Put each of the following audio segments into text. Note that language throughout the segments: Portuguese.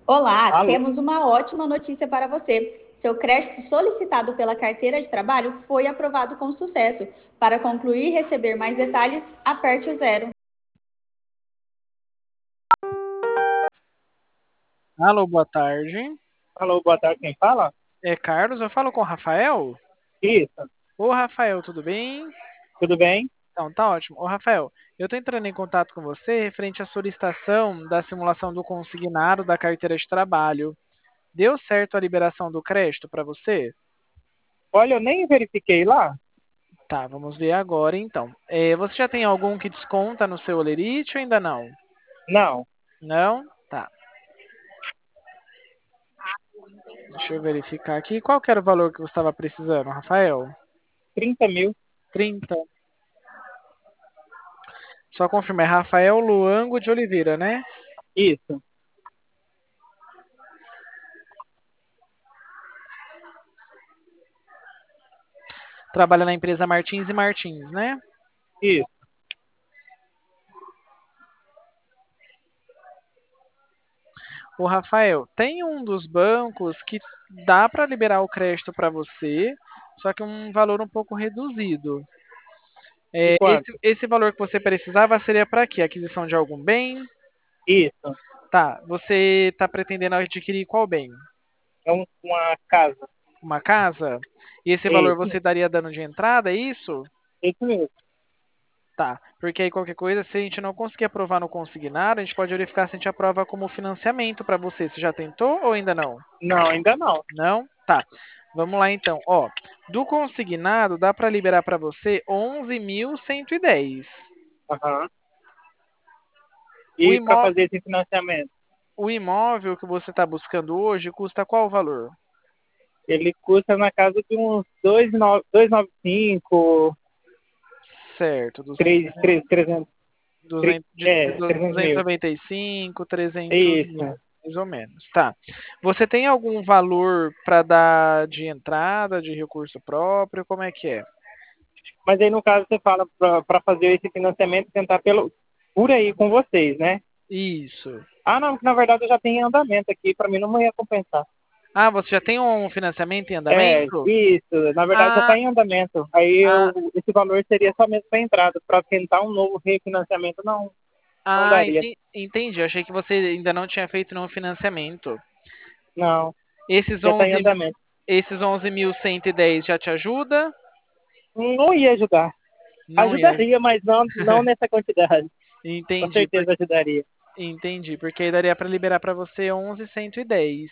Olá, Alô? temos uma ótima notícia para você. Seu crédito solicitado pela carteira de trabalho foi aprovado com sucesso. Para concluir e receber mais detalhes, aperte o zero. Alô, boa tarde. Alô, boa tarde, quem fala? É Carlos, eu falo com o Rafael? Isso, Ô, Rafael, tudo bem? tudo bem? Então, tá ótimo. Ô, Rafael, eu tô entrando em contato com você referente à solicitação da simulação do consignado da carteira de trabalho. Deu certo a liberação do crédito para você? Olha, eu nem verifiquei lá. Tá, vamos ver agora então. Você já tem algum que desconta no seu Olerite ou ainda não? Não, Não? Tá. Deixa eu verificar aqui. Qual que era o valor que você estava precisando, Rafael? 30.000. 30. Só confirma, é Rafael Luango de Oliveira, né? Isso, Trabalha na empresa Martins e Martins, né? isso. O Rafael, tem um dos bancos que dá para liberar o crédito para você, só que um valor um pouco reduzido. E Esse, quanto? esse valor que você precisava seria para quê? Aquisição de algum bem? Isso, Tá. Você está pretendendo adquirir qual bem? é uma casa. Uma casa? E esse valor Isso, você daria dano de entrada, é isso? isso mesmo. Tá. Porque aí qualquer coisa, se a gente não conseguir aprovar no consignado, a gente pode verificar se a gente aprova como financiamento para você. Você já tentou ou ainda não? Não, ainda não. Não? Tá. Vamos lá então. Ó, do consignado dá para liberar para você 11.110. Aham. O, E para imó fazer esse financiamento, o imóvel que você está buscando hoje custa qual valor? ele custa na casa de uns 295, Certo, 3, 3, 300, 200, de 300 mil. 295, 300 mil, Isso. mais ou menos. Tá. Você tem algum valor para dar de entrada, de recurso próprio? Como é que é? Mas aí, no caso, você fala para fazer esse financiamento, tentar por aí com vocês, né? Isso. Ah, não, que na verdade eu já tenho em andamento aqui, para mim não ia compensar. Ah, você já tem um financiamento em É, andamento? isso, na verdade já Ah, está em andamento. Aí ah, esse valor seria somente para entrada, para tentar um novo refinanciamento não daria. Entendi. Eu achei que você ainda não tinha feito nenhum financiamento. Não, Esses já está em 11, andamento. esses 11.110 já te ajuda? Não ia ajudar. Não ia. Ajudaria, mas não nessa quantidade. Com Entendi, certeza ajudaria. entendi, porque aí daria para liberar para você 11.110.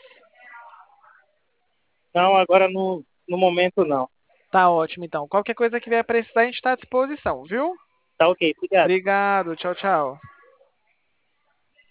Não, agora no momento não. Tá ótimo, então. Qualquer coisa que vier precisar, a gente está à disposição, viu? Tá ok, obrigado. Obrigado. Tchau, tchau.